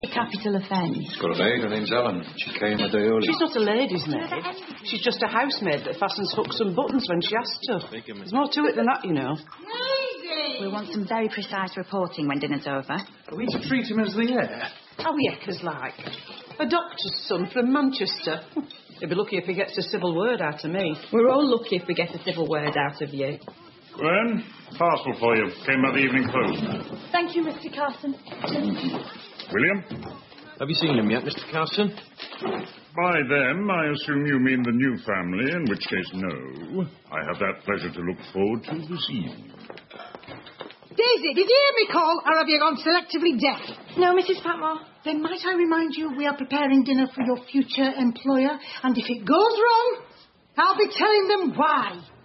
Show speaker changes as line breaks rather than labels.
A capital offence.
She's got a maid, her name's Ellen. She came a day early.
She's not a lady's maid. She's just a housemaid that fastens hooks and buttons when she has to. There's more to it than that, you know.
We want some very precise reporting when dinner's over.
Are we to treat him as the heir?
How Yeckers like. A doctor's son from Manchester. He'll be lucky if he gets a civil word out of me.
We're all lucky if we get a civil word out of you.
Gwen, parcel for you. Came by the evening post.
Thank you, Mr. Carson.
William?
Have you seen him yet, Mr. Carson?
By them, I assume you mean the new family, in which case, no. I have that pleasure to look forward to this evening.
Daisy, did you hear me call, or have you gone selectively deaf?
No, Mrs. Patmore.
Then might I remind you we are preparing dinner for your future employer, and if it goes wrong, I'll be telling them why.